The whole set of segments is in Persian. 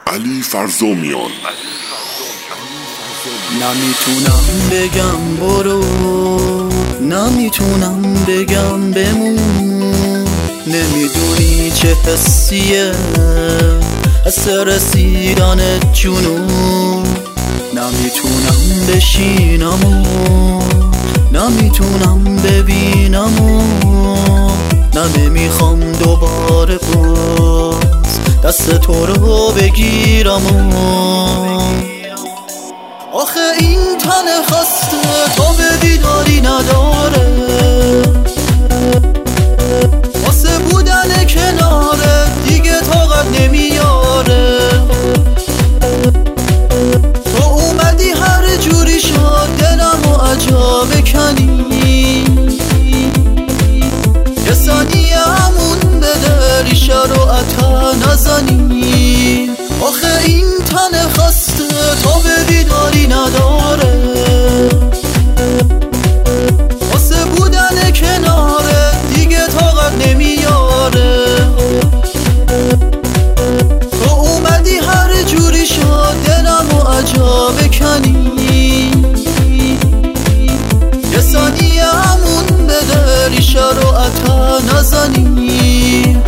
علی فرزامیان. نمیتونم بگم برو، نمیتونم بگم بمون. نمیدونی چه حسیه حس رسیدن جنون. نمیتونم بشینم و نمیتونم ببینم و نمیخوام دوباره باز دست تو رو بگیرم و آخه این تن خسته تا به دیداری نداره، واسه بودن کناره دیگه طاقت نمیاره. تو اومدی هر جوری شد دلم و عجا بکنی، یه ثانیه همون بده ریشه رو عطا نزنی. آخه این تن خسته تا به دیداری نداره، واسه بودن کناره دیگه طاقت نمیاره. تو اومدی هر جوری شد دلم و عجا بکنی، یه ثانیه همون بده ریشه رو عطا نزنی.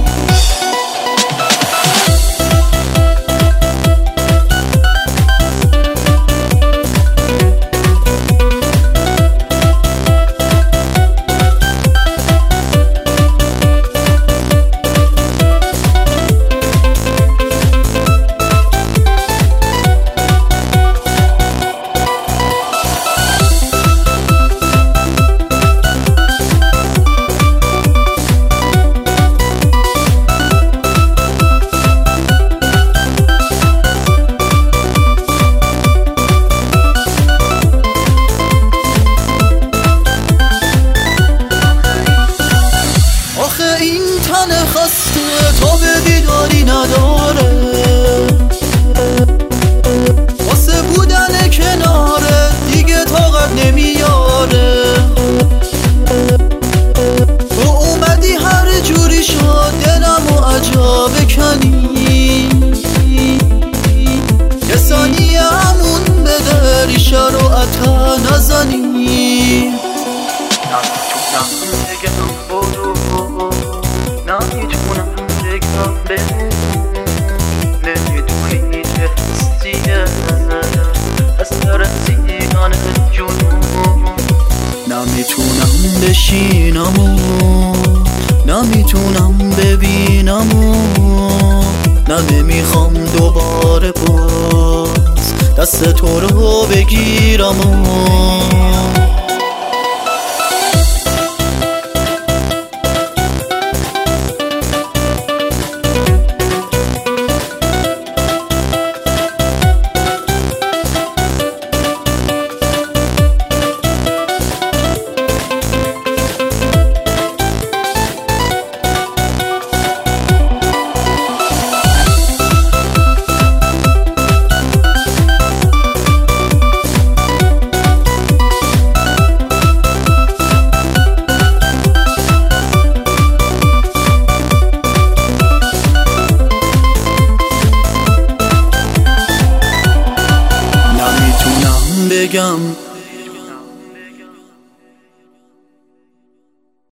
این تن خسته تا به دیداری نداره، واسه بودن کناره دیگه طاقت نمیاره. تو اومدی هر جوری شد دلم و عجا بکنی، یه ثانیه همون بده ریشه رو عطا نزنی. نمیتونم بگم بمون، نمیدونی چه حسیه حس رسیدن جنون. نمیتونم بشینم و نمیتونم ببینم و نمیخوام دوباره باز دست تو رو بگیرم و بگم